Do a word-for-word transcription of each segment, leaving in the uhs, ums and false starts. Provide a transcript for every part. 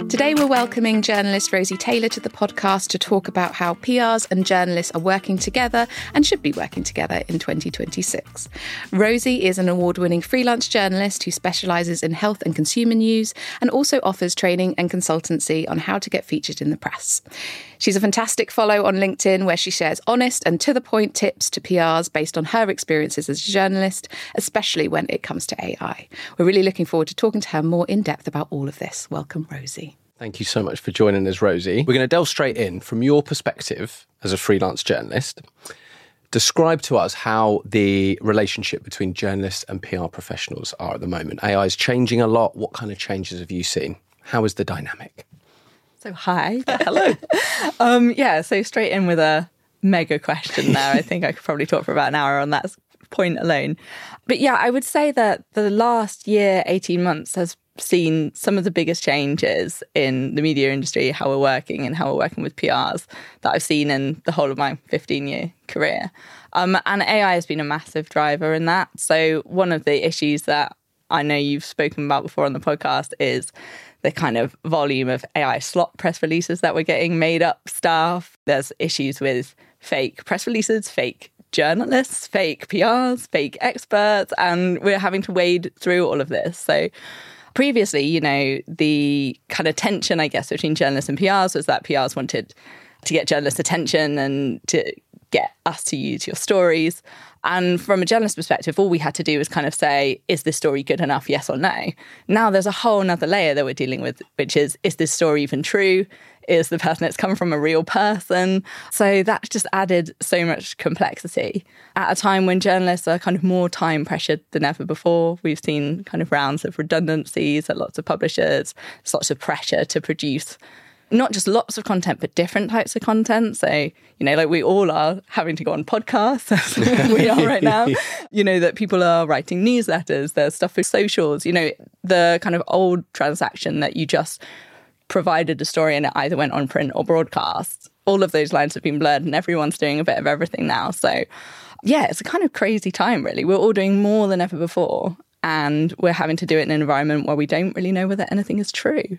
Today we're welcoming journalist Rosie Taylor to the podcast to talk about how P Rs and journalists are working together and should be working together in twenty twenty-six. Rosie is an award-winning freelance journalist who specialises in health and consumer news and also offers training and consultancy on how to get featured in the press. She's a fantastic follow on LinkedIn where she shares honest and to-the-point tips to P Rs based on her experiences as a journalist, especially when it comes to A I. We're really looking forward to talking to her more in depth about all of this. Welcome, Rosie. Thank you so much for joining us, Rosie. We're going to delve straight in from your perspective as a freelance journalist. Describe to us how the relationship between journalists and P R professionals are at the moment. A I is changing a lot. What kind of changes have you seen? How is the dynamic? So hi. Hello. um, yeah, so straight in with a mega question there. I think I could probably talk for about an hour on that point alone. But yeah, I would say that the last year, eighteen months has seen some of the biggest changes in the media industry, how we're working and how we're working with P Rs that I've seen in the whole of my fifteen-year career. Um, and A I has been a massive driver in that. So one of the issues that I know you've spoken about before on the podcast is the kind of volume of A I slot press releases that we're getting, made up stuff. There's issues with fake press releases, fake journalists, fake P Rs, fake experts, and we're having to wade through all of this. So previously, you know, the kind of tension, I guess, between journalists and P Rs was that P Rs wanted to get journalists' attention and to get us to use your stories. And from a journalist perspective, all we had to do was kind of say, is this story good enough, yes or no? Now there's a whole nother layer that we're dealing with, which is, is this story even true? Is the person that's come from a real person? So that just added so much complexity at a time when journalists are kind of more time pressured than ever before. We've seen kind of rounds of redundancies at lots of publishers, lots of pressure to produce not just lots of content, but different types of content. So, you know, like we all are having to go on podcasts, as we are right now. You know, that people are writing newsletters, there's stuff for socials, you know, the kind of old transaction that you just provided a story and it either went on print or broadcast. All of those lines have been blurred and everyone's doing a bit of everything now. So, yeah, it's a kind of crazy time, really. We're all doing more than ever before and we're having to do it in an environment where we don't really know whether anything is true.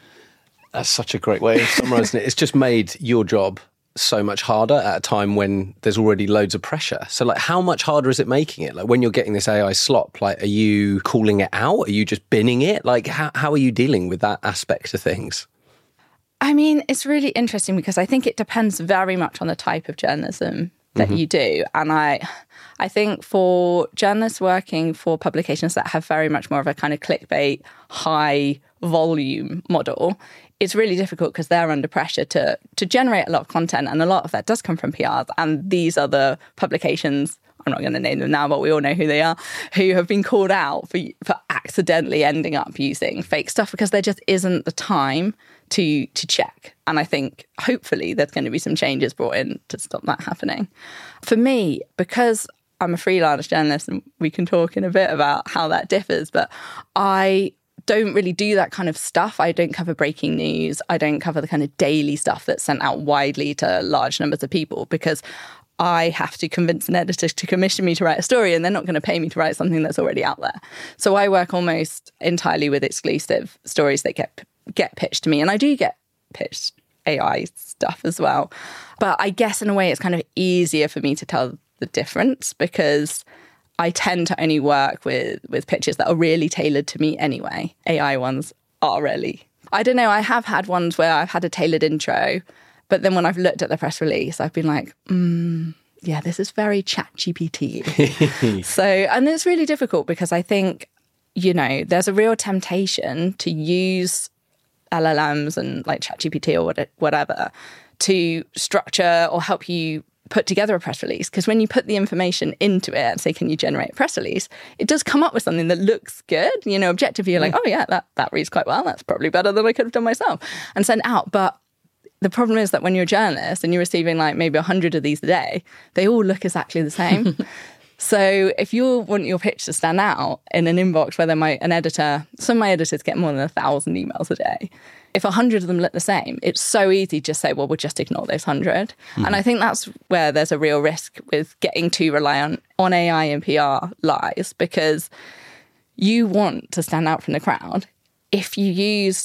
That's such a great way of summarising it. It's just made your job so much harder at a time when there's already loads of pressure. So, like, how much harder is it making it? Like, when you're getting this A I slop, like, are you calling it out? Are you just binning it? Like, how, how are you dealing with that aspect of things? I mean, it's really interesting because I think it depends very much on the type of journalism that mm-hmm. you do. And I I think for journalists working for publications that have very much more of a kind of clickbait, high volume model, it's really difficult because they're under pressure to to generate a lot of content. And a lot of that does come from P Rs. And these are the publications, I'm not going to name them now, but we all know who they are, who have been called out for, for accidentally ending up using fake stuff because there just isn't the time to to check. And I think hopefully there's going to be some changes brought in to stop that happening. For me, because I'm a freelance journalist, and we can talk in a bit about how that differs, but I don't really do that kind of stuff. I don't cover breaking news. I don't cover the kind of daily stuff that's sent out widely to large numbers of people because I have to convince an editor to commission me to write a story and they're not going to pay me to write something that's already out there. So I work almost entirely with exclusive stories that get get pitched to me. And I do get pitched A I stuff as well. But I guess in a way it's kind of easier for me to tell the difference because I tend to only work with, with pitches that are really tailored to me anyway. A I ones are really. I don't know, I have had ones where I've had a tailored intro, but then when I've looked at the press release, I've been like, mm, yeah, this is very ChatGPT. So, and it's really difficult because I think, you know, there's a real temptation to use L L Ms and like ChatGPT or what, whatever to structure or help you put together a press release. Because when you put the information into it and say, can you generate a press release? It does come up with something that looks good. You know, objectively, you're like, oh yeah, that, that reads quite well. That's probably better than I could have done myself and send out. But the problem is that when you're a journalist and you're receiving like maybe a hundred of these a day, they all look exactly the same. So if you want your pitch to stand out in an inbox where there might an editor, some of my editors get more than a thousand emails a day. If a hundred of them look the same, it's so easy to just say, well, we'll just ignore those hundred. Mm. And I think that's where there's a real risk with getting too reliant on A I and P R lies, because you want to stand out from the crowd. If you use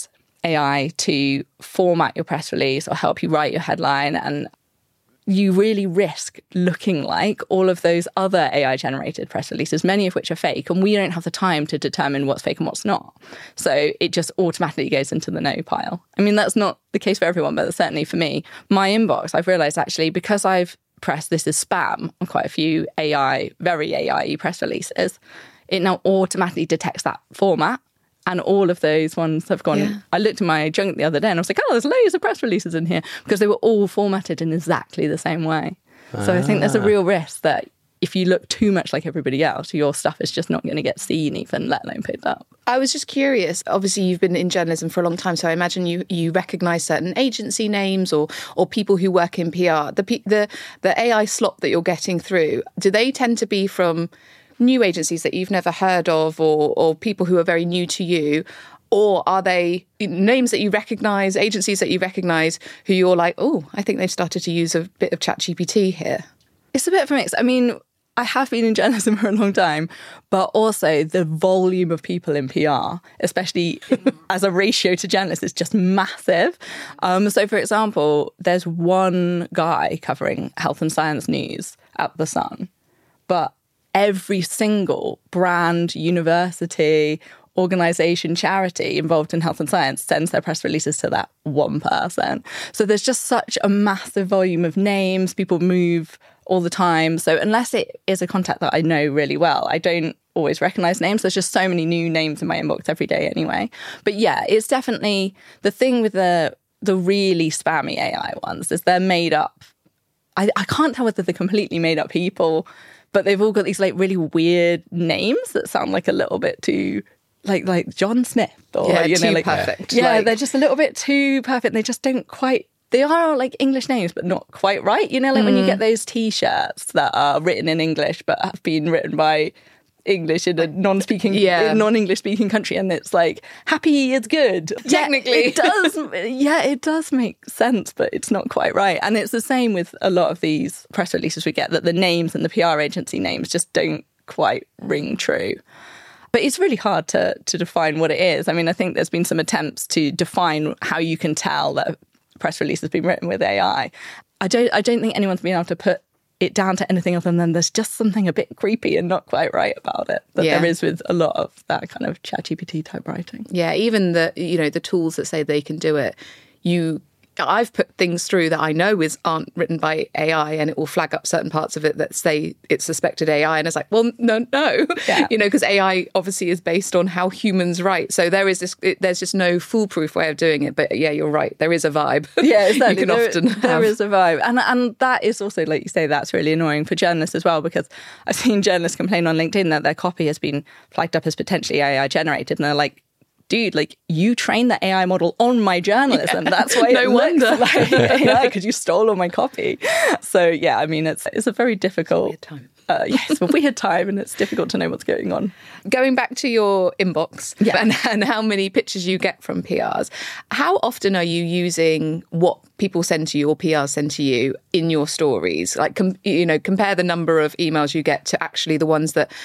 A I to format your press release or help you write your headline, and you really risk looking like all of those other A I-generated press releases, many of which are fake, and we don't have the time to determine what's fake and what's not. So it just automatically goes into the no pile. I mean, that's not the case for everyone, but certainly for me. My inbox, I've realised actually, because I've pressed this is spam on quite a few A I, very A I press releases, it now automatically detects that format. And all of those ones have gone. Yeah. I looked at my junk the other day and I was like, oh, there's loads of press releases in here, because they were all formatted in exactly the same way. Ah. So I think there's a real risk that if you look too much like everybody else, your stuff is just not going to get seen even, let alone picked up. I was just curious. Obviously, you've been in journalism for a long time, so I imagine you you recognise certain agency names or or people who work in P R. The the the A I slop that you're getting through, do they tend to be from new agencies that you've never heard of, or or people who are very new to you? Or are they names that you recognise, agencies that you recognise, who you're like, oh, I think they've started to use a bit of ChatGPT here? It's a bit of a mix. I mean, I have been in journalism for a long time, but also the volume of people in P R, especially as a ratio to journalists, is just massive. Um, so, for example, there's one guy covering health and science news at The Sun, but every single brand, university, organisation, charity involved in health and science sends their press releases to that one person. So there's just such a massive volume of names. People move all the time. So unless it is a contact that I know really well, I don't always recognise names. There's just so many new names in my inbox every day anyway. But yeah, it's definitely the thing with the the really spammy A I ones is they're made up. I, I can't tell whether they're completely made up people, but they've all got these like really weird names that sound like a little bit too like like John Smith or yeah, you know, too like perfect. Yeah, like, they're just a little bit too perfect. They just don't quite. They are like English names, but not quite right. You know, like mm. when you get those T-shirts that are written in English but have been written by English in a non-speaking, yeah. non-English speaking country, and it's like happy is good. Technically, yeah, it does. Yeah, it does make sense, but it's not quite right. And it's the same with a lot of these press releases we get, that the names and the P R agency names just don't quite ring true. But it's really hard to to define what it is. I mean, I think there's been some attempts to define how you can tell that a press release has been written with A I. I don't. I don't think anyone's been able to put it down to anything other than there's just something a bit creepy and not quite right about it that yeah. there is with a lot of that kind of ChatGPT type writing. Yeah, even the you know the tools that say they can do it, you. I've put things through that I know is aren't written by A I, and it will flag up certain parts of it that say it's suspected A I, and it's like, well, no, no, yeah. you know, because A I obviously is based on how humans write. So there is this, it, there's just no foolproof way of doing it. But yeah, you're right, there is a vibe. Yeah, exactly. you can there, often there have. is a vibe, and and that is also, like you say, that's really annoying for journalists as well, because I've seen journalists complain on LinkedIn that their copy has been flagged up as potentially A I generated, and they're like, dude, like, you trained the A I model on my journalism. Yeah. That's why no it wonder. looks like A I, because you stole all my copy. So, yeah, I mean, it's it's a very difficult... Weird time. Uh, yeah, it's a weird time, and it's difficult to know what's going on. Going back to your inbox yeah. and, and how many pictures you get from P Rs, how often are you using what people send to you or P Rs send to you in your stories? Like, com- you know, compare the number of emails you get to actually the ones that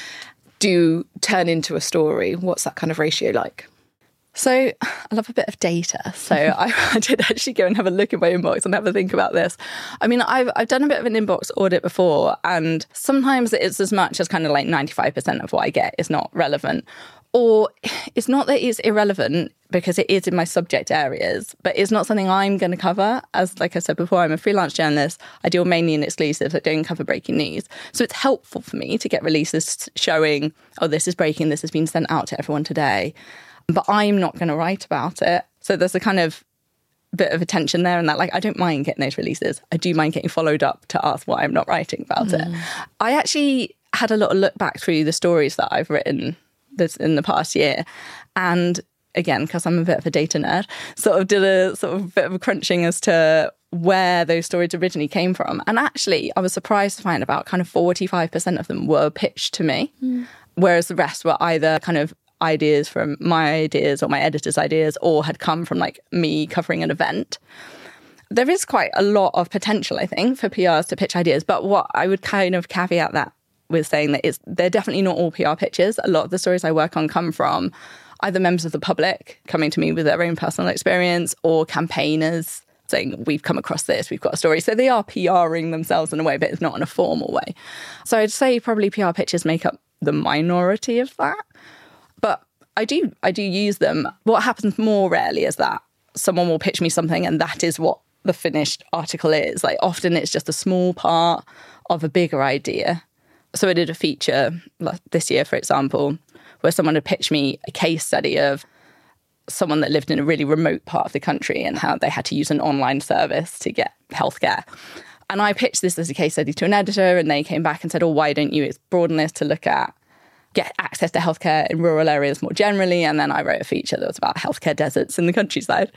do turn into a story. What's that kind of ratio like? So I love a bit of data. So I, I did actually go and have a look in my inbox and have a think about this. I mean, I've I've done a bit of an inbox audit before, and sometimes it's as much as kind of like ninety-five percent of what I get is not relevant. Or it's not that it's irrelevant because it is in my subject areas, but it's not something I'm going to cover. As like I said before, I'm a freelance journalist. I deal mainly in exclusives. I don't cover breaking news. So it's helpful for me to get releases showing, oh, this is breaking, this has been sent out to everyone today. But I'm not going to write about it. So there's a kind of bit of a tension there, and that, like, I don't mind getting those releases. I do mind getting followed up to ask why I'm not writing about mm. it. I actually had a little look back through the stories that I've written this in the past year. And again, because I'm a bit of a data nerd, sort of did a sort of bit of a crunching as to where those stories originally came from. And actually, I was surprised to find about kind of forty-five percent of them were pitched to me, mm. whereas the rest were either kind of ideas from my ideas or my editor's ideas, or had come from like me covering an event. There is quite a lot of potential, I think, for P Rs to pitch ideas. But what I would kind of caveat that with saying that it's they're definitely not all P R pitches. A lot of the stories I work on come from either members of the public coming to me with their own personal experience or campaigners saying, we've come across this, we've got a story. So they are PRing themselves in a way, but it's not in a formal way. So I'd say probably P R pitches make up the minority of that. But I do I do use them. What happens more rarely is that someone will pitch me something and that is what the finished article is. Like often it's just a small part of a bigger idea. So I did a feature this year, for example, where someone had pitched me a case study of someone that lived in a really remote part of the country and how they had to use an online service to get healthcare. And I pitched this as a case study to an editor and they came back and said, oh, why don't you broaden this to look at get access to healthcare in rural areas more generally? And then I wrote a feature that was about healthcare deserts in the countryside.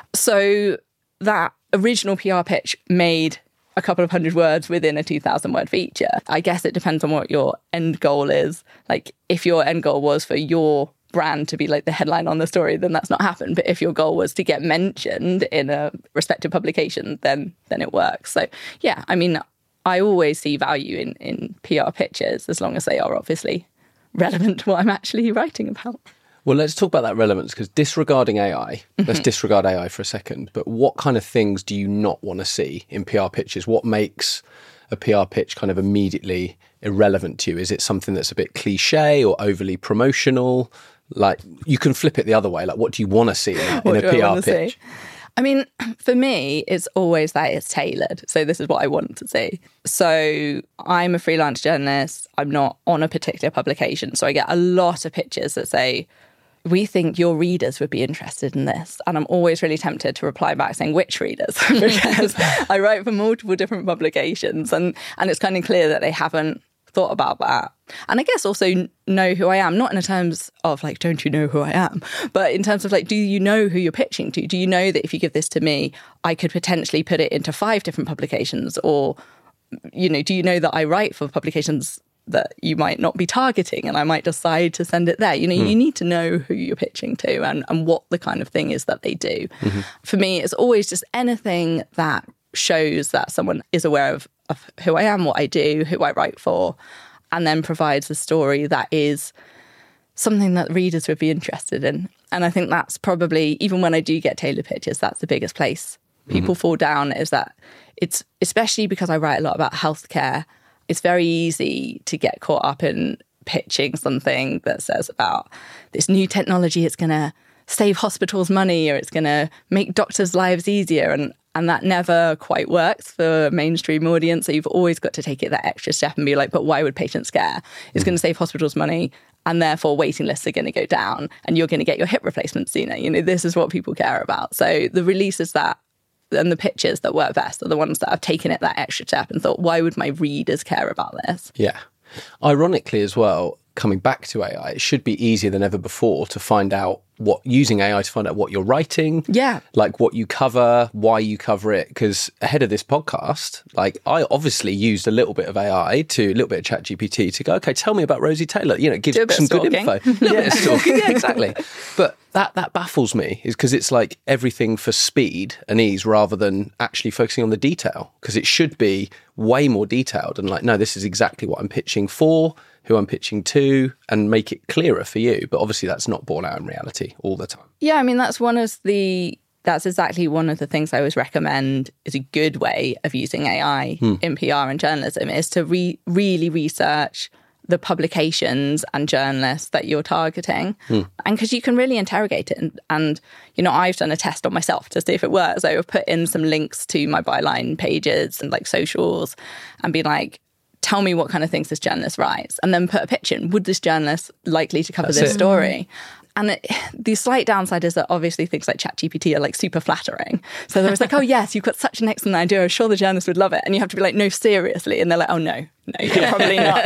So that original P R pitch made a couple of hundred words within a two thousand word feature. I guess it depends on what your end goal is. Like if your end goal was for your brand to be like the headline on the story, then that's not happened. But if your goal was to get mentioned in a respected publication, then then it works. So yeah, I mean, I always see value in, in P R pitches as long as they are obviously relevant to what I'm actually writing about. Well, let's talk about that relevance, because disregarding A I, mm-hmm. let's disregard A I for a second, but what kind of things do you not want to see in P R pitches? What makes a P R pitch kind of immediately irrelevant to you? Is it something that's a bit cliche or overly promotional? Like, you can flip it the other way. Like, what do you want to see in, in a P R pitch? See? I mean, for me, it's always that it's tailored. So this is what I want to see. So I'm a freelance journalist. I'm not on a particular publication. So I get a lot of pitches that say, we think your readers would be interested in this. And I'm always really tempted to reply back saying, which readers? Because I write for multiple different publications. And, and it's kind of clear that they haven't thought about that. And I guess also know who I am, not in terms of like, don't you know who I am? But in terms of like, do you know who you're pitching to? Do you know that if you give this to me, I could potentially put it into five different publications? Or, you know, do you know that I write for publications that you might not be targeting and I might decide to send it there? You know, mm. you need to know who you're pitching to and, and what the kind of thing is that they do. Mm-hmm. For me, it's always just anything that shows that someone is aware of, of who I am, what I do, who I write for, and then provides a story that is something that readers would be interested in. And I think that's probably, even when I do get tailored pitches, that's the biggest place people mm-hmm. fall down, is that it's, especially because I write a lot about healthcare, it's very easy to get caught up in pitching something that says about this new technology, it's going to save hospitals money or it's going to make doctors' lives easier. And And that never quite works for a mainstream audience. So you've always got to take it that extra step and be like, but why would patients care? It's mm. going to save hospitals money and therefore waiting lists are going to go down and you're going to get your hip replacement sooner. You know, this is what people care about. So the releases that and the pitches that work best are the ones that have taken it that extra step and thought, why would my readers care about this? Yeah. Ironically as well, coming back to A I, it should be easier than ever before to find out what, using A I to find out what you're writing, yeah, like what you cover, why you cover it. Because ahead of this podcast, like I obviously used a little bit of A I to a little bit of ChatGPT to go, okay, tell me about Rosie Taylor. You know, it gives some good info. A little bit of stalking, yeah, exactly. But that that baffles me, is because it's like everything for speed and ease rather than actually focusing on the detail. Because it should be way more detailed and like, no, this is exactly what I'm pitching for, who I'm pitching to, and make it clearer for you. But obviously that's not borne out in reality all the time. Yeah, I mean, that's one of the, that's exactly one of the things I always recommend is a good way of using A I hmm. in P R and journalism, is to re- really research the publications and journalists that you're targeting. Hmm. And because you can really interrogate it. And, and, you know, I've done a test on myself to see if it works. I've put in some links to my byline pages and like socials and be like, tell me what kind of things this journalist writes, and then put a pitch in. Would this journalist likely to cover That's this it. story? And it, the slight downside is that obviously things like ChatGPT are like super flattering. So there was like, oh yes, you've got such an excellent idea. I'm sure the journalist would love it. And you have to be like, no, seriously. And they're like, oh no, no, you're probably not.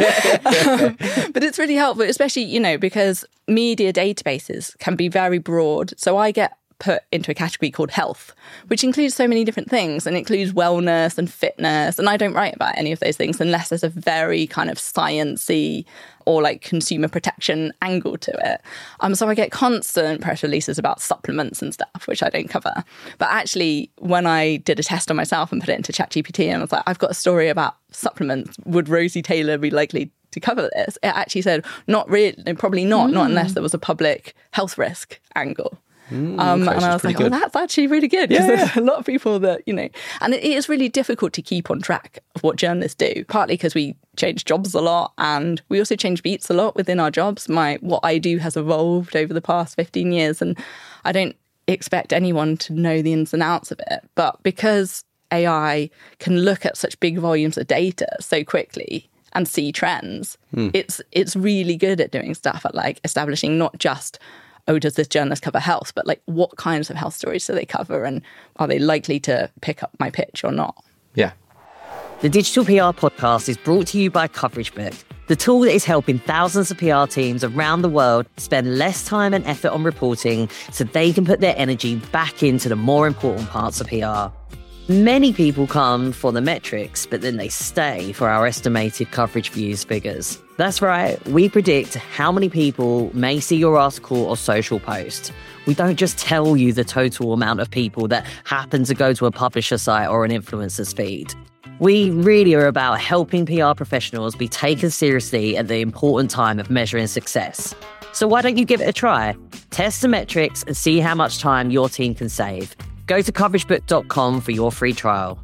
But it's really helpful, especially, you know, because media databases can be very broad. So I get put into a category called health, which includes so many different things and includes wellness and fitness. And I don't write about any of those things unless there's a very kind of sciencey or like consumer protection angle to it. Um, so I get constant press releases about supplements and stuff, which I don't cover. But actually, when I did a test on myself and put it into ChatGPT and I was like, I've got a story about supplements, would Rosie Taylor be likely to cover this, it actually said, not really, no, probably not, mm. not unless there was a public health risk angle. Mm, um, okay, and I was like, good. oh, that's actually really good. Because yeah, there's yeah. a lot of people that, you know, and it is really difficult to keep on track of what journalists do, partly because we change jobs a lot and we also change beats a lot within our jobs. My What I do has evolved over the past fifteen years, and I don't expect anyone to know the ins and outs of it. But because A I can look at such big volumes of data so quickly and see trends, mm. it's it's really good at doing stuff at like establishing not just, oh, does this journalist cover health, but like what kinds of health stories do they cover and are they likely to pick up my pitch or not? Yeah. The Digital P R podcast is brought to you by Coverage Book, the tool that is helping thousands of P R teams around the world spend less time and effort on reporting so they can put their energy back into the more important parts of P R. Many people come for the metrics, but then they stay for our estimated coverage views figures. That's right, we predict how many people may see your article or social post. We don't just tell you the total amount of people that happen to go to a publisher site or an influencer's feed. We really are about helping P R professionals be taken seriously at the important time of measuring success. So why don't you give it a try? Test the metrics and see how much time your team can save. Go to coverage book dot com for your free trial.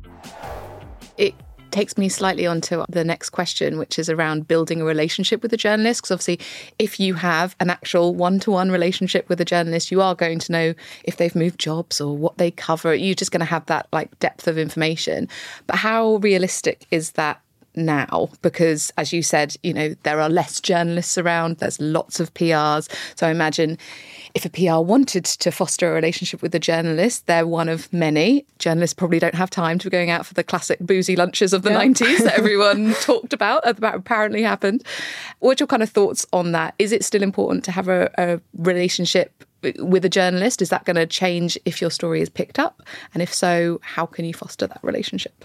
It takes me slightly on to the next question, which is around building a relationship with a journalist. Because obviously, if you have an actual one-to-one relationship with a journalist, you are going to know if they've moved jobs or what they cover. You're just going to have that like depth of information. But how realistic is that now? Because as you said, you know, there are less journalists around, there's lots of P Rs. So I imagine if a P R wanted to foster a relationship with a journalist, they're one of many. Journalists probably don't have time to be going out for the classic boozy lunches of the yeah. nineties that everyone talked about, that apparently happened. What's your kind of thoughts on that? Is it still important to have a, a relationship with a journalist? Is that going to change if your story is picked up? And if so, how can you foster that relationship?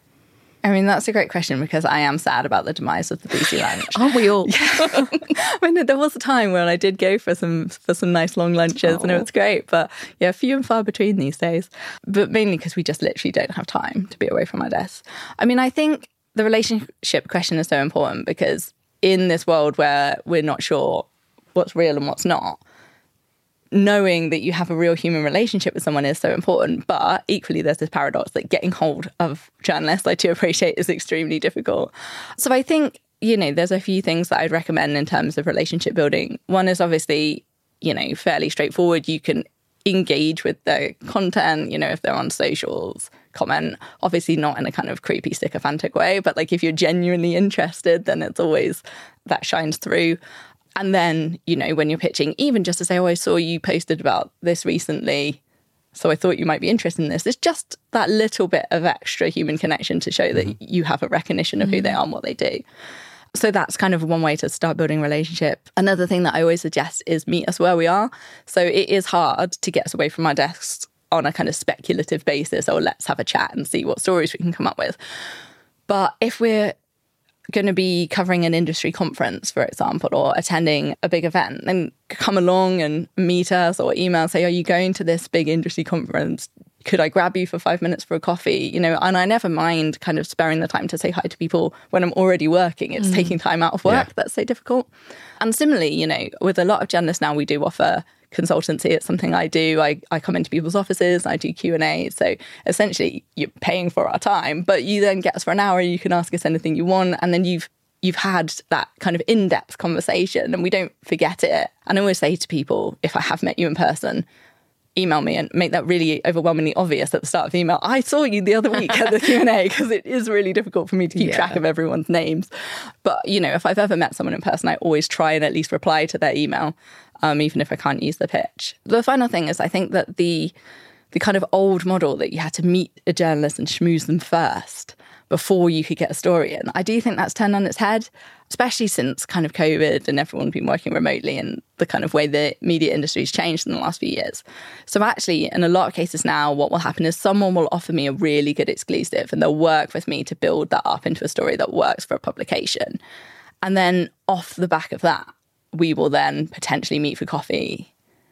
I mean, that's a great question because I am sad about the demise of the boozy lunch. Aren't we all? Yeah. I mean, there was a time when I did go for some for some nice long lunches oh. and it was great. But yeah, few and far between these days. But mainly because we just literally don't have time to be away from our desks. I mean, I think the relationship question is so important because in this world where we're not sure what's real and what's not, knowing that you have a real human relationship with someone is so important. But equally, there's this paradox that getting hold of journalists, I do appreciate, is extremely difficult. So I think, you know, there's a few things that I'd recommend in terms of relationship building. One is obviously, you know, fairly straightforward. You can engage with the content, you know, if they're on socials, comment, obviously not in a kind of creepy sycophantic way, but like if you're genuinely interested, then it's always, that shines through. And then, you know, when you're pitching, even just to say, oh, I saw you posted about this recently, so I thought you might be interested in this. It's just that little bit of extra human connection to show that mm-hmm. you have a recognition of who they are and what they do. So that's kind of one way to start building a relationship. Another thing that I always suggest is meet us where we are. So it is hard to get us away from our desks on a kind of speculative basis, or let's have a chat and see what stories we can come up with. But if we're going to be covering an industry conference, for example, or attending a big event, then come along and meet us or email, say, are you going to this big industry conference? Could I grab you for five minutes for a coffee? You know, and I never mind kind of sparing the time to say hi to people when I'm already working. It's mm. taking time out of work yeah. that's so difficult. And similarly, you know, with a lot of journalists now, we do offer consultancy. It's something I do. I, I come into people's offices, I do Q and A. So essentially you're paying for our time, but you then get us for an hour, you can ask us anything you want, and then you've you've had that kind of in-depth conversation and we don't forget it. And I always say to people, if I have met you in person, email me and make that really overwhelmingly obvious at the start of the email. I saw you the other week at the Q and A, because it is really difficult for me to keep yeah. track of everyone's names. But, you know, if I've ever met someone in person, I always try and at least reply to their email, um, even if I can't use the pitch. The final thing is I think that the the kind of old model that you had to meet a journalist and schmooze them first before you could get a story in, I do think that's turned on its head, especially since kind of COVID and everyone's been working remotely and the kind of way the media industry has changed in the last few years. So actually, in a lot of cases now, what will happen is someone will offer me a really good exclusive and they'll work with me to build that up into a story that works for a publication. And then off the back of that, we will then potentially meet for coffee,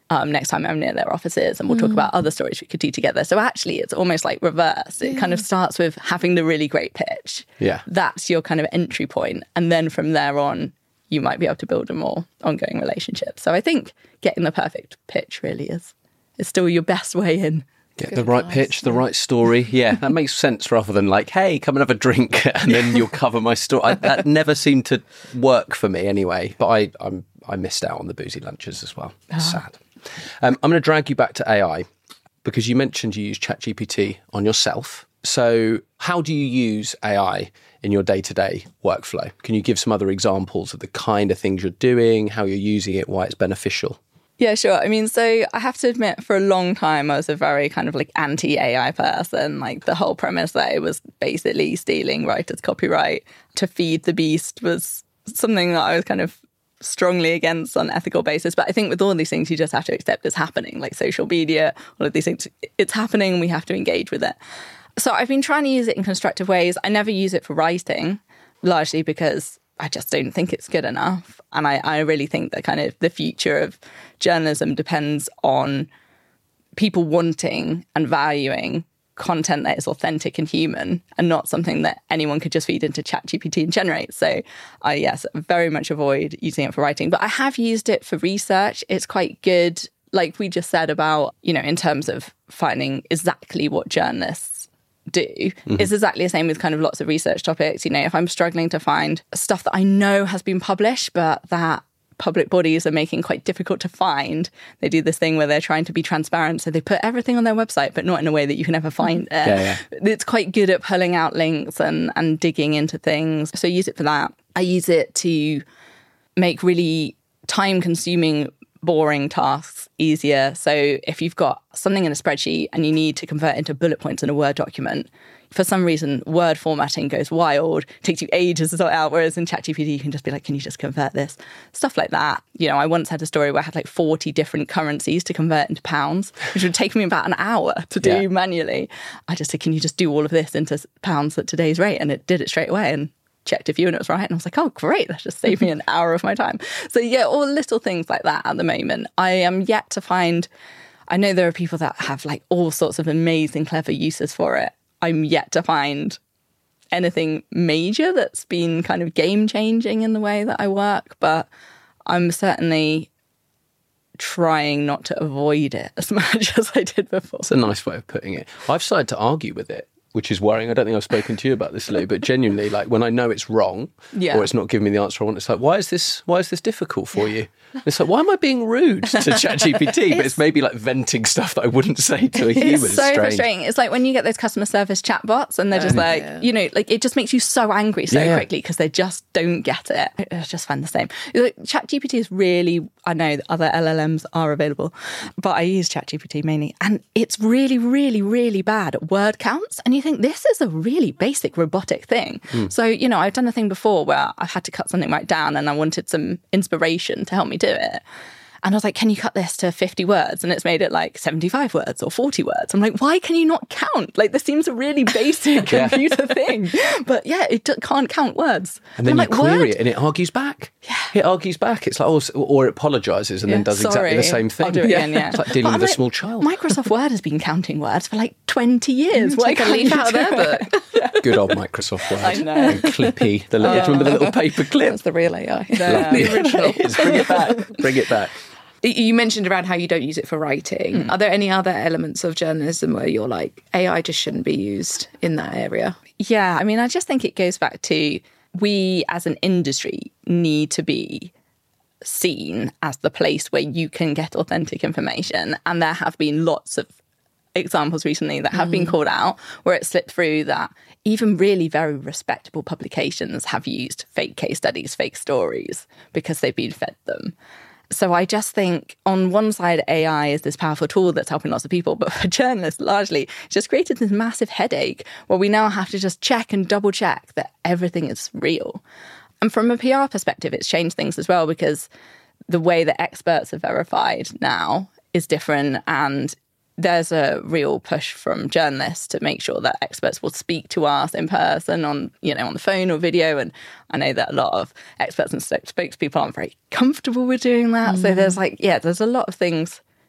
um, next time I'm near their offices, and we'll talk about other stories we could do together. So actually, it's almost like reverse. It yeah. kind of starts with having the really great pitch. Yeah. That's your kind of entry point. And then from there on, you might be able to build a more ongoing relationship. So I think getting the perfect pitch really is, is still your best way in. Get the right pitch, the right story. Yeah, that makes sense rather than like, hey, come and have a drink and then you'll cover my story. I, that never seemed to work for me anyway. But I I'm, I missed out on the boozy lunches as well. It's oh. sad. Um, I'm going to drag you back to A I because you mentioned you use ChatGPT on yourself. So how do you use A I in your day-to-day workflow? Can you give some other examples of the kind of things you're doing, how you're using it, why it's beneficial? Yeah, sure. I mean, so I have to admit, for a long time, I was a very kind of like anti-A I person. Like the whole premise that it was basically stealing writers' copyright to feed the beast was something that I was kind of strongly against on an ethical basis. But I think with all these things, you just have to accept it's happening, like social media, all of these things. It's happening and we have to engage with it. So I've been trying to use it in constructive ways. I never use it for writing, largely because I just don't think it's good enough. And I, I really think that kind of the future of journalism depends on people wanting and valuing content that is authentic and human and not something that anyone could just feed into ChatGPT and generate. So I, yes, very much avoid using it for writing. But I have used it for research. It's quite good, like we just said about, you know, in terms of finding exactly what journalists do. Mm-hmm. It's exactly the same with kind of lots of research topics. You know, if I'm struggling to find stuff that I know has been published, but that public bodies are making quite difficult to find, they do this thing where they're trying to be transparent. So they put everything on their website, but not in a way that you can ever find it. Yeah, yeah. It's quite good at pulling out links and, and digging into things. So I use it for that. I use it to make really time-consuming boring tasks easier. So if you've got something in a spreadsheet and you need to convert into bullet points in a Word document, for some reason, Word formatting goes wild, takes you ages to sort out, whereas in ChatGPT, you can just be like, can you just convert this? Stuff like that. You know, I once had a story where I had like forty different currencies to convert into pounds, which would take me about an hour to do yeah. manually. I just said, can you just do all of this into pounds at today's rate? And it did it straight away and checked if you and it was right. And I was like, oh, great. That just saved me an hour of my time. So yeah, all little things like that at the moment. I am yet to find, I know there are people that have like all sorts of amazing, clever uses for it. I'm yet to find anything major that's been kind of game changing in the way that I work, but I'm certainly trying not to avoid it as much as I did before. It's a nice way of putting it. I've started to argue with it, which is worrying. I don't think I've spoken to you about this, Lou, but genuinely, like when I know it's wrong yeah. or it's not giving me the answer I want, it's like, why is this, why is this difficult for yeah. you? And it's like, why am I being rude to ChatGPT? But it's maybe like venting stuff that I wouldn't say to a human. It's so it's frustrating. It's like when you get those customer service chatbots and they're just um, like, yeah. you know, like it just makes you so angry so yeah. quickly because they just don't get it. I just find the same. Like, ChatGPT is really, I know that other L L Ms are available, but I use ChatGPT mainly. And it's really, really, really bad at word counts. And you think this is a really basic robotic thing. Mm. So, you know, I've done a thing before where I had to cut something right down and I wanted some inspiration to help me do it. And I was like, can you cut this to fifty words? And it's made it like seventy-five words or forty words. I'm like, why can you not count? Like, this seems a really basic yeah. computer thing. But yeah, it d- can't count words. And then I'm you like, query word? it and it argues back. Yeah. It argues back. It's like, oh, or it apologises and yeah, then does sorry. exactly the same thing. I'll do it again, yeah. It's like dealing but with I'm a small like, child. Microsoft Word has been counting words for like twenty years. Mm, Why take a leaf out of their book. yeah. Good old Microsoft Word. I know. And Clippy. The little, oh. Do you remember the little paper clip? That's the real A I. Yeah. The original. Bring it back. Bring it back. You mentioned around how you don't use it for writing. Mm. Are there any other elements of journalism where you're like, A I just shouldn't be used in that area? Yeah, I mean, I just think it goes back to we as an industry need to be seen as the place where you can get authentic information. And there have been lots of examples recently that have mm. been called out where it slipped through that even really very respectable publications have used fake case studies, fake stories, because they've been fed them. So I just think on one side, A I is this powerful tool that's helping lots of people. But for journalists, largely, it's just created this massive headache where we now have to just check and double check that everything is real. And from a P R perspective, it's changed things as well because the way that experts are verified now is different. And there's a real push from journalists to make sure that experts will speak to us in person on, you know, on the phone or video. And I know that a lot of experts and spokespeople aren't very comfortable with doing that. Mm. So there's like, yeah, there's a lot of things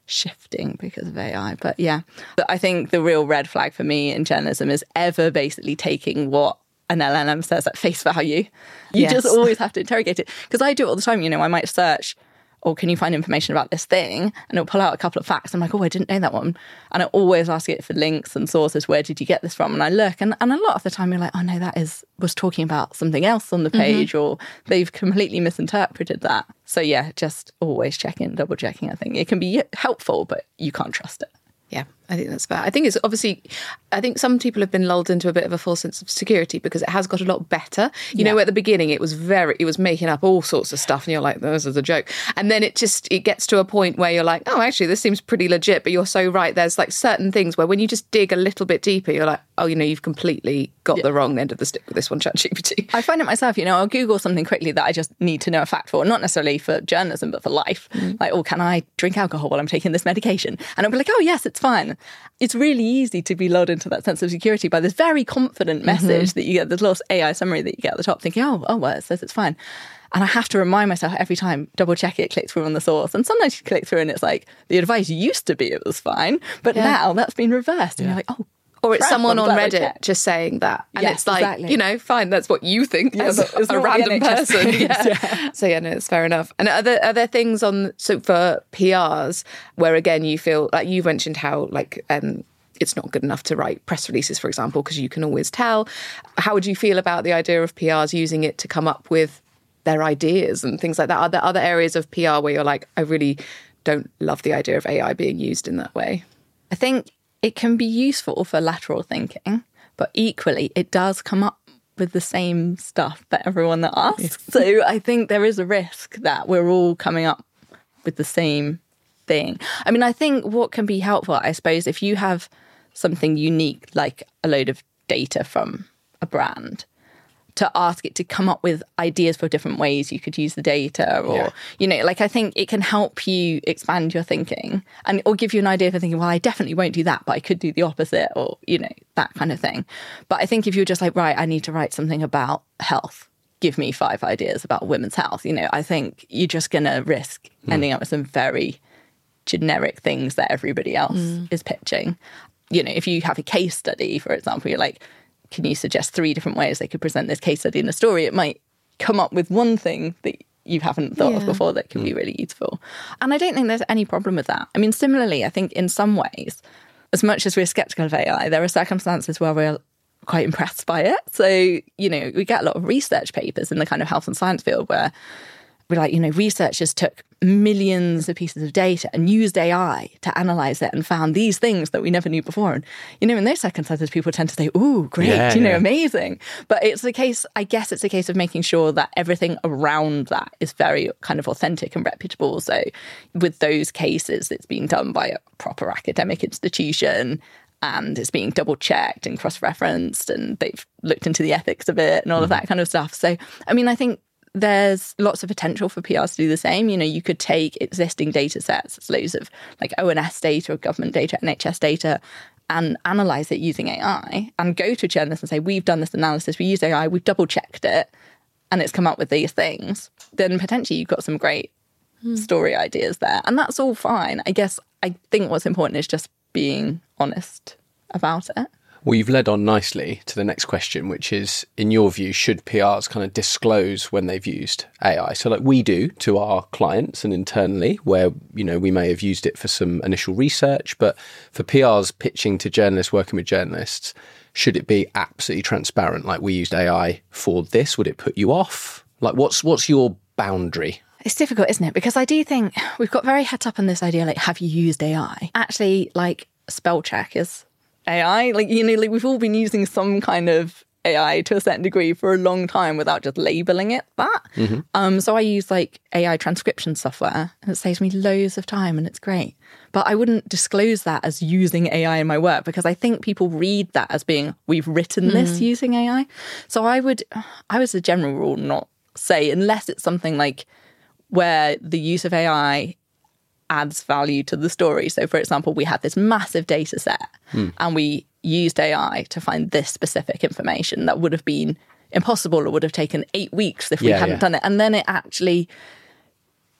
shifting because of A I. But yeah, but I think the real red flag for me in journalism is ever basically taking what an L L M says at face value. You Yes. just always have to interrogate it. Because I do it all the time. You know, I might search, or can you find information about this thing? And it'll pull out a couple of facts. I'm like, oh, I didn't know that one. And I always ask it for links and sources. Where did you get this from? And I look, and, and a lot of the time you're like, oh no, that is was talking about something else on the page, mm-hmm. or they've completely misinterpreted that. So yeah, just always checking, double checking. I think it can be helpful, but you can't trust it. Yeah, I think that's fair. I think it's obviously, I think some people have been lulled into a bit of a false sense of security because it has got a lot better. You yeah. know, at the beginning, it was very, it was making up all sorts of stuff and you're like, this is a joke. And then it just, it gets to a point where you're like, oh, actually, this seems pretty legit. But you're so right. There's like certain things where when you just dig a little bit deeper, you're like, oh, you know, you've completely got yeah. the wrong end of the stick with this one, ChatGPT. I find it myself, you know, I'll Google something quickly that I just need to know a fact for, not necessarily for journalism, but for life. Mm. Like, oh, can I drink alcohol while I'm taking this medication? And I'll be like, oh, yes, it's fine. It's really easy to be lulled into that sense of security by this very confident message mm-hmm. that you get, this little A I summary that you get at the top, thinking, oh, oh, well, it says it's fine. And I have to remind myself every time, double check it, click through on the source. And sometimes you click through and it's like, the advice used to be it was fine, but yeah. now that's been reversed. And yeah. you're like, oh, or it's crap, someone I'm on Reddit just saying that. And yes, it's like, exactly. you know, fine, that's what you think yeah, as it's a random person. Yeah. yeah. So, yeah, no, it's fair enough. And are there, are there things on, so for P Rs, where again, you feel, like you mentioned how, like, um, it's not good enough to write press releases, for example, because you can always tell. How would you feel about the idea of P Rs using it to come up with their ideas and things like that? Are there other areas of P R where you're like, I really don't love the idea of A I being used in that way? I think it can be useful for lateral thinking, but equally it does come up with the same stuff that everyone that asks. So I think there is a risk that we're all coming up with the same thing. I mean, I think what can be helpful, I suppose, if you have something unique, like a load of data from a brand, to ask it to come up with ideas for different ways you could use the data, or, yeah. you know, like I think it can help you expand your thinking and or give you an idea for thinking, well, I definitely won't do that, but I could do the opposite, or, you know, that kind of thing. But I think if you're just like, right, I need to write something about health, give me five ideas about women's health, you know, I think you're just going to risk mm. ending up with some very generic things that everybody else mm. is pitching. You know, if you have a case study, for example, you're like, can you suggest three different ways they could present this case study in a story? It might come up with one thing that you haven't thought yeah. of before that can be really useful. And I don't think there's any problem with that. I mean, similarly, I think in some ways, as much as we're skeptical of A I, there are circumstances where we're quite impressed by it. So, you know, we get a lot of research papers in the kind of health and science field where we're like, you know, researchers took millions of pieces of data and used A I to analyse it and found these things that we never knew before. And, you know, in those circumstances, people tend to say, ooh, great, yeah, you know, yeah. amazing. But it's a case, I guess it's a case of making sure that everything around that is very kind of authentic and reputable. So with those cases, it's being done by a proper academic institution and it's being double checked and cross-referenced and they've looked into the ethics of it and all mm-hmm. of that kind of stuff. So, I mean, I think there's lots of potential for P Rs to do the same. You know, you could take existing data sets, there's loads of like O N S data or government data, N H S data, and analyse it using A I and go to journalists and say, we've done this analysis, we used A I, we've double checked it, and it's come up with these things. Then potentially you've got some great hmm. story ideas there. And that's all fine. I guess I think what's important is just being honest about it. Well, you've led on nicely to the next question, which is, in your view, should P Rs kind of disclose when they've used A I? So like we do to our clients and internally, where, you know, we may have used it for some initial research, but for P Rs pitching to journalists, working with journalists, should it be absolutely transparent? Like, we used A I for this. Would it put you off? Like, what's what's your boundary? It's difficult, isn't it? Because I do think we've got very heads up on this idea, like, have you used A I? Actually, like, spell check is A I. Like, you know, like we've all been using some kind of A I to a certain degree for a long time without just labelling it that. Mm-hmm. Um, so I use like A I transcription software and it saves me loads of time and it's great. But I wouldn't disclose that as using A I in my work because I think people read that as being, we've written mm. this using A I. So I would, I was a general rule not say, unless it's something like where the use of A I adds value to the story. So, for example, we had this massive data set mm. and we used A I to find this specific information that would have been impossible or would have taken eight weeks if we yeah, hadn't yeah. done it. And then it actually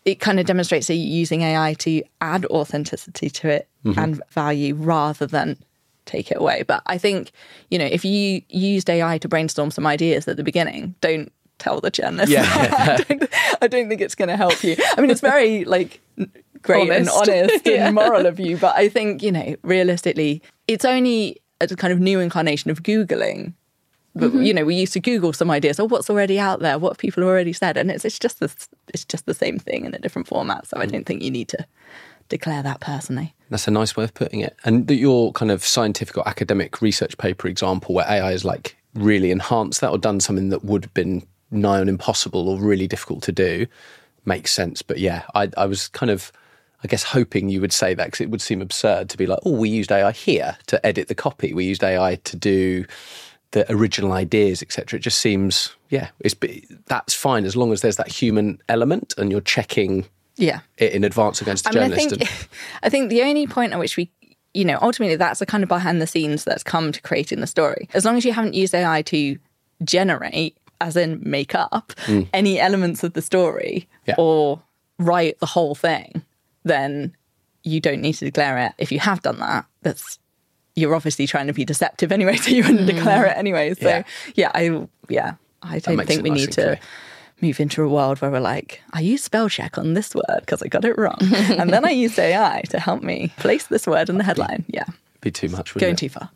it kind of demonstrates that you're using A I to add authenticity to it mm-hmm. and value rather than take it away. But I think, you know, if you used A I to brainstorm some ideas at the beginning, don't tell the journalist. Yeah. I, don't, I don't think it's going to help you. I mean, it's very like great honest. and honest yeah. and moral of you. But I think, you know, realistically, it's only a kind of new incarnation of Googling. But, mm-hmm. you know, we used to Google some ideas. Oh, what's already out there? What have people already said? And it's it's just this, it's just the same thing in a different format. So mm. I don't think you need to declare that personally. That's a nice way of putting it. And your kind of scientific or academic research paper example where A I has like really enhanced that or done something that would have been nigh on impossible or really difficult to do makes sense. But yeah, I, I was kind of, I guess, hoping you would say that because it would seem absurd to be like, oh, we used A I here to edit the copy. We used A I to do the original ideas, et cetera. It just seems, yeah, it's that's fine as long as there's that human element and you're checking yeah. it in advance against the I mean, journalist. I think, and, I think the only point at which we, you know, ultimately that's the kind of behind the scenes that's come to creating the story. As long as you haven't used A I to generate, as in make up, mm. any elements of the story yeah. or write the whole thing, then you don't need to declare it. If you have done that, that's you're obviously trying to be deceptive anyway, so you wouldn't mm. declare it anyway. So yeah, yeah I yeah, I don't think we nice need to clear. move into a world where we're like, I used spell check on this word because I got it wrong, and then I used A I to help me place this word in the headline. Yeah, be too much. Going it? too far.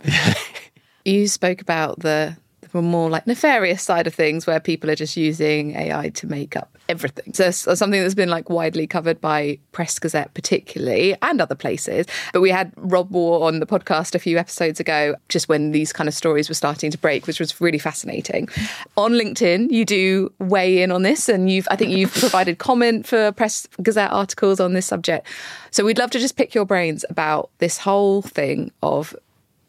You spoke about the the more like nefarious side of things where people are just using A I to make up everything. So it's something that's been like widely covered by Press Gazette particularly and other places. But we had Rob Waugh on the podcast a few episodes ago, just when these kind of stories were starting to break, which was really fascinating. On LinkedIn, you do weigh in on this, and you've I think you've provided comment for Press Gazette articles on this subject. So we'd love to just pick your brains about this whole thing of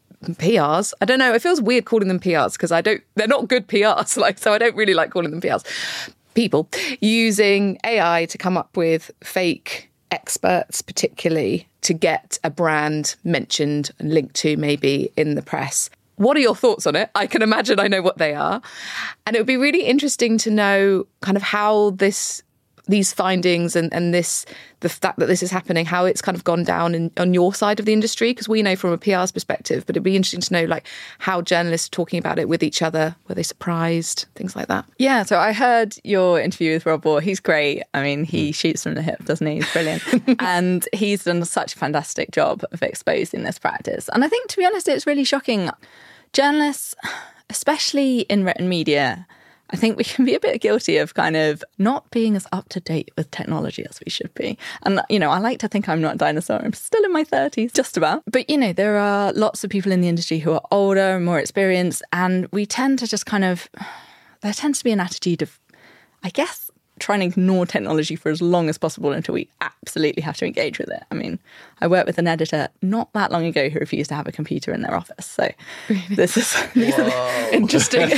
P Rs. I don't know. It feels weird calling them P Rs because I don't. They're not good P Rs. Like, so I don't really like calling them P Rs. People using A I to come up with fake experts, particularly to get a brand mentioned and linked to maybe in the press. What are your thoughts on it? I can imagine I know what they are, and it would be really interesting to know kind of how this. These findings and, and this, the fact that this is happening, how it's kind of gone down in, on your side of the industry, because we know from a P R's perspective, but it'd be interesting to know like how journalists are talking about it with each other. Were they surprised? Things like that. Yeah, so I heard your interview with Rob Waugh. He's great. I mean, he shoots from the hip, doesn't he? He's brilliant. And he's done such a fantastic job of exposing this practice. And I think, to be honest, it's really shocking. Journalists, especially in written media, I think we can be a bit guilty of kind of not being as up to date with technology as we should be. And, you know, I like to think I'm not a dinosaur. I'm still in my thirties, just about. But, you know, there are lots of people in the industry who are older and more experienced. And we tend to just kind of, there tends to be an attitude of, I guess, trying to ignore technology for as long as possible until we absolutely have to engage with it. I mean, I worked with an editor not that long ago who refused to have a computer in their office. So really? this is these are interesting.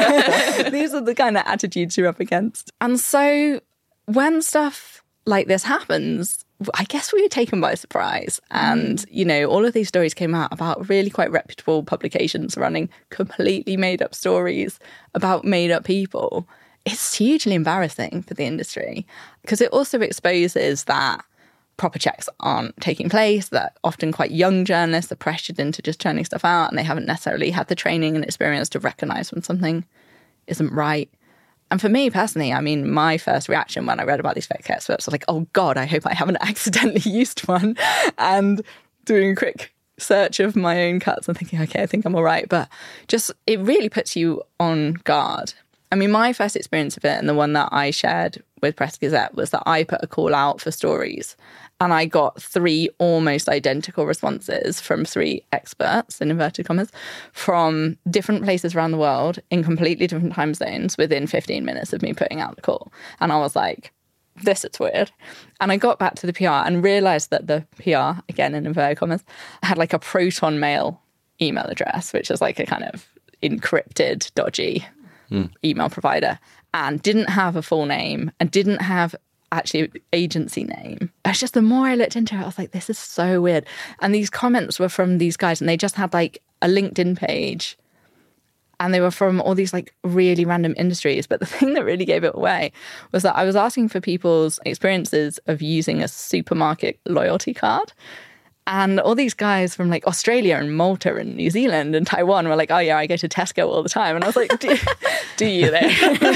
These are the kind of attitudes you're up against. And so when stuff like this happens, I guess we were taken by surprise. And, you know, all of these stories came out about really quite reputable publications running completely made up stories about made up people. It's hugely embarrassing for the industry because it also exposes that proper checks aren't taking place, that often quite young journalists are pressured into just churning stuff out and they haven't necessarily had the training and experience to recognise when something isn't right. And for me personally, I mean, my first reaction when I read about these fake experts was like, oh God, I hope I haven't accidentally used one. And doing a quick search of my own cuts and thinking, okay, I think I'm all right. But just, it really puts you on guard. I mean, my first experience of it, and the one that I shared with Press Gazette, was that I put a call out for stories and I got three almost identical responses from three experts, in inverted commas, from different places around the world in completely different time zones within fifteen minutes of me putting out the call. And I was like, this is weird. And I got back to the P R and realised that the P R, again in inverted commas, had like a Proton Mail email address, which is like a kind of encrypted, dodgy Mm. email provider, and didn't have a full name and didn't have actually agency name. It's just the more I looked into it, I was like, this is so weird. And these comments were from these guys and they just had like a LinkedIn page And they were from all these like really random industries. But the thing that really gave it away was that I was asking for people's experiences of using a supermarket loyalty card. And all these guys from like Australia and Malta and New Zealand and Taiwan were like, oh yeah, I go to Tesco all the time. And I was like, do, do you though?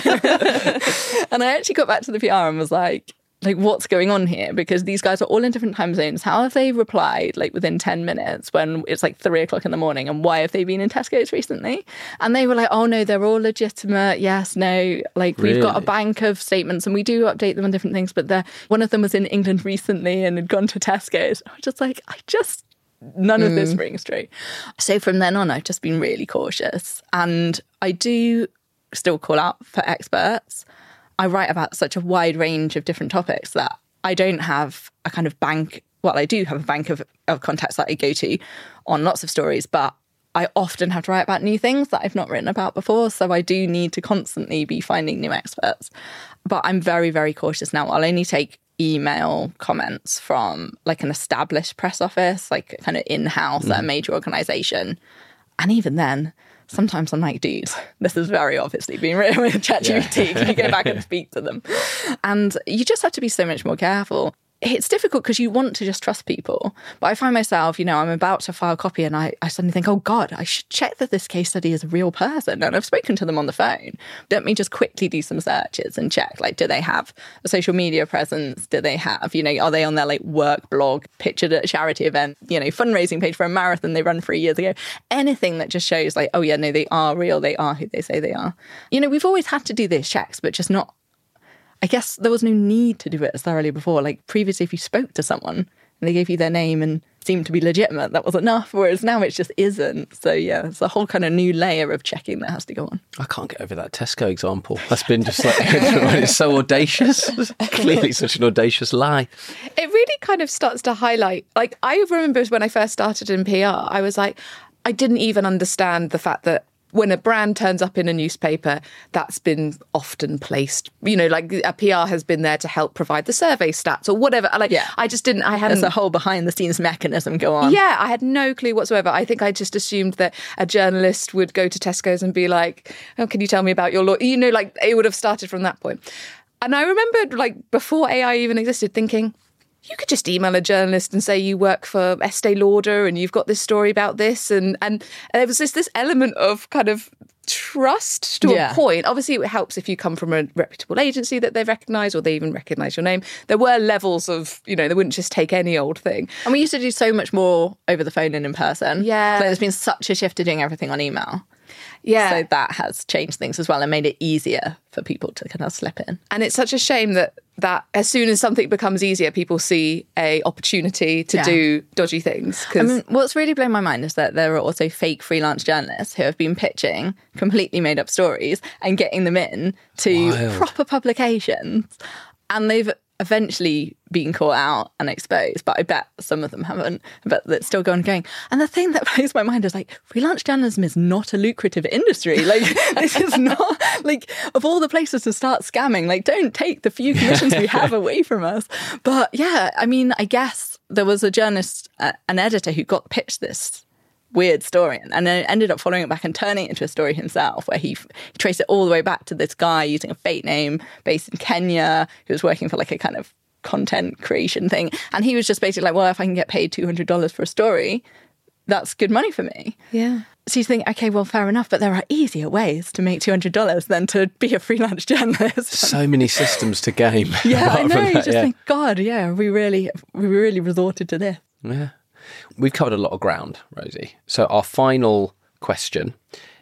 And I actually got back to the P R and was like, like, what's going on here? Because these guys are all in different time zones. How have they replied like within ten minutes when it's like three o'clock in the morning? And why have they been in Tesco's recently? And they were like, oh no, they're all legitimate. Yes, no. Like Really? We've got a bank of statements and we do update them on different things. But they're, one of them was in England recently and had gone to Tesco's. I was just like, I just, none of this rings true. So from then on, I've just been really cautious. And I do still call out for experts. I write about such a wide range of different topics that I don't have a kind of bank. Well, I do have a bank of, of contacts that I go to on lots of stories, but I often have to write about new things that I've not written about before. So I do need to constantly be finding new experts. But I'm very, very cautious now. I'll only take email comments from like an established press office, like kind of in-house mm. at a major organisation. And even then, sometimes I'm like, dude, this is very obviously being written with ChatGPT. Yeah. Can you go back and speak to them? And you just have to be so much more careful. It's difficult because you want to just trust people. But I find myself, you know, I'm about to file copy and I, I suddenly think, oh God, I should check that this case study is a real person. And I've spoken to them on the phone. Let me just quickly do some searches and check, like, do they have a social media presence? Do they have, you know, are they on their like work blog, pictured at a charity event, you know, fundraising page for a marathon they ran three years ago? Anything that just shows like, oh yeah, no, they are real. They are who they say they are. You know, we've always had to do these checks, but just not, I guess there was no need to do it as thoroughly before. Like previously, if you spoke to someone and they gave you their name and seemed to be legitimate, that was enough. Whereas now it just isn't. So yeah, it's a whole kind of new layer of checking that has to go on. I can't get over that Tesco example. That's been just like, it's so audacious. It's clearly such an audacious lie. It really kind of starts to highlight, like I remember when I first started in P R, I was like, I didn't even understand the fact that when a brand turns up in a newspaper, that's been often placed, you know, like a P R has been there to help provide the survey stats or whatever. Like, yeah. I just didn't, I hadn't. There's a whole behind the scenes mechanism go on. Yeah, I had no clue whatsoever. I think I just assumed that a journalist would go to Tesco's and be like, oh, can you tell me about your law? You know, like it would have started from that point. And I remembered like before A I even existed thinking, you could just email a journalist and say you work for Estee Lauder and you've got this story about this. And, and there was this, this element of kind of trust to yeah. a point. Obviously, it helps if you come from a reputable agency that they recognise or they even recognise your name. There were levels of, you know, they wouldn't just take any old thing. And we used to do so much more over the phone and in person. Yeah. So there's been such a shift to doing everything on email. Yeah. So that has changed things as well and made it easier for people to kind of slip in. And it's such a shame that that as soon as something becomes easier, people see a opportunity to yeah. do dodgy things. I mean, what's really blown my mind is that there are also fake freelance journalists who have been pitching completely made up stories and getting them in to Wild. proper publications. And they've eventually been caught out and exposed, but I bet some of them haven't, but that's still going and going. And the thing that blows my mind is like, freelance journalism is not a lucrative industry. Like, this is not, like, of all the places to start scamming, like, don't take the few commissions we have away from us. But yeah, I mean, I guess there was a journalist, uh, an editor who got pitched this weird story and then ended up following it back and turning it into a story himself where he, he traced it all the way back to this guy using a fake name based in Kenya who was working for like a kind of content creation thing. And he was just basically like, well, if I can get paid two hundred dollars for a story, that's good money for me. Yeah. So you think, okay, well, fair enough, but there are easier ways to make two hundred dollars than to be a freelance journalist. So many systems to game. Yeah, I know. That, you just yeah. think, God, yeah, we really, we really resorted to this. Yeah. We've covered a lot of ground, Rosie. So our final question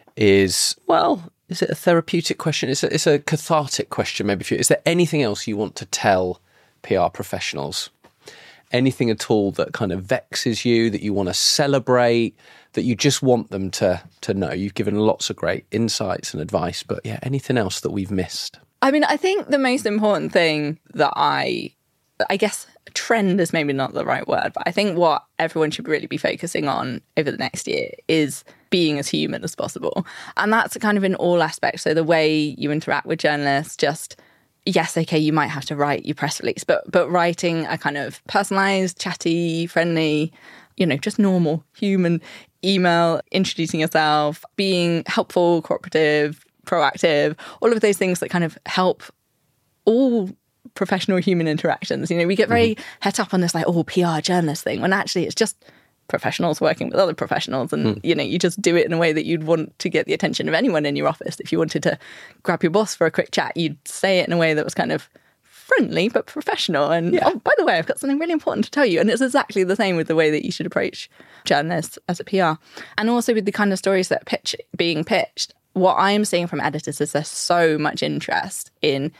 is, well, is it a therapeutic question? It's a, it's a cathartic question, maybe. For you. Is there anything else you want to tell P R professionals? Anything at all that kind of vexes you, that you want to celebrate, that you just want them to to know? You've given lots of great insights and advice, but yeah, anything else that we've missed? I mean, I think the most important thing that I, I guess trend is maybe not the right word, but I think what everyone should really be focusing on over the next year is being as human as possible. And that's kind of in all aspects. So the way you interact with journalists, just, yes, okay, you might have to write your press release, but but writing a kind of personalised, chatty, friendly, you know, just normal human email, introducing yourself, being helpful, cooperative, proactive, all of those things that kind of help all professional human interactions. You know, we get very mm-hmm. het up on this like, oh, P R journalist thing, when actually it's just professionals working with other professionals. And, mm. you know, you just do it in a way that you'd want to get the attention of anyone in your office. If you wanted to grab your boss for a quick chat, you'd say it in a way that was kind of friendly but professional. And, yeah. oh, by the way, I've got something really important to tell you. And it's exactly the same with the way that you should approach journalists as a P R. And also with the kind of stories that are pitch, being pitched. What I'm seeing from editors is there's so much interest in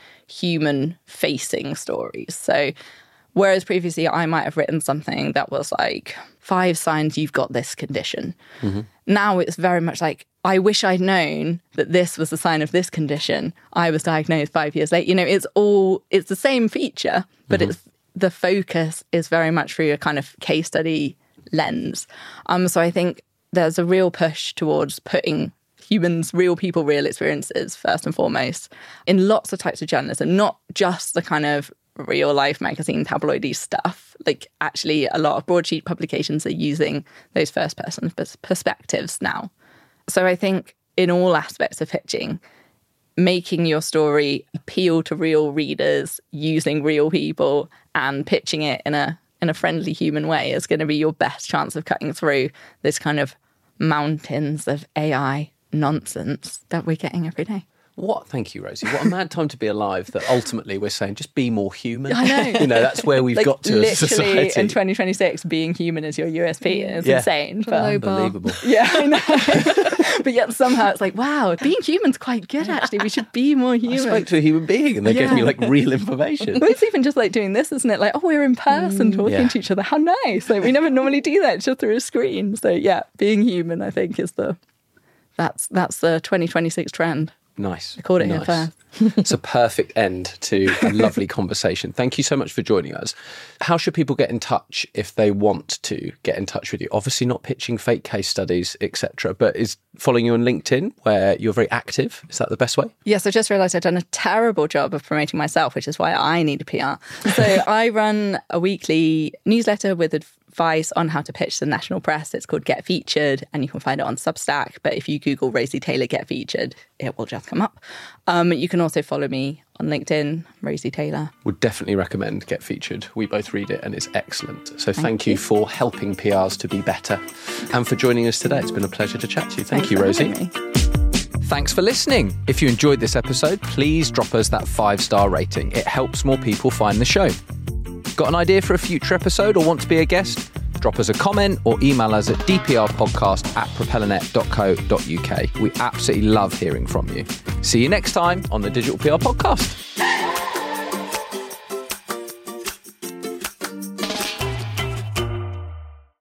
human-facing stories. So whereas previously I might have written something that was like, five signs you've got this condition. Mm-hmm. Now it's very much like, I wish I'd known that this was a sign of this condition. I was diagnosed five years later. You know, it's all, it's the same feature, but mm-hmm. it's the focus is very much through a kind of case study lens. Um, so I think there's a real push towards putting humans, real people, real experiences, first and foremost, in lots of types of journalism, not just the kind of real life magazine tabloidy stuff. Like actually a lot of broadsheet publications are using those first person perspectives now. So I think in all aspects of pitching, making your story appeal to real readers, using real people and pitching it in a in a friendly human way is going to be your best chance of cutting through this kind of mountains of A I nonsense that we're getting every day. What? Thank you, Rosie. What a mad time to be alive that ultimately we're saying just be more human. I know. You know, that's where we've like, got to as a society. Literally in twenty twenty-six, being human is your U S P. It's yeah. insane. But unbelievable. Yeah, I know. But yet somehow it's like, wow, being human's quite good, actually. We should be more human. I spoke to a human being and they yeah. gave me like real information. Well, it's even just like doing this, isn't it? Like, oh, we're in person talking yeah. to each other. How nice. Like, we never normally do that, just through a screen. So yeah, being human, I think, is the, that's, that's the twenty twenty-six trend. Nice. I called it nice. here first. It's a perfect end to a lovely conversation. Thank you so much for joining us. How should people get in touch if they want to get in touch with you? Obviously not pitching fake case studies, et cetera, but is following you on LinkedIn where you're very active. Is that the best way? Yes, I just realised I've done a terrible job of promoting myself, which is why I need a P R. So I run a weekly newsletter with advice on how to pitch the national press. It's called Get Featured, and you can find it on Substack. But if you Google Rosie Taylor Get Featured, it will just come up. Um, you can also follow me on LinkedIn, Rosie Taylor. Would definitely recommend Get Featured. We both read it and it's excellent. So thank, thank you. you for helping P Rs to be better and for joining us today. It's been a pleasure to chat to you. Thank Thanks you, Rosie. Thanks for listening. If you enjoyed this episode, please drop us that five-star rating. It helps more people find the show. Got an idea for a future episode or want to be a guest? Drop us a comment or email us at d p r podcast at propellernet dot co dot u k. We absolutely love hearing from you. See you next time on the Digital P R Podcast.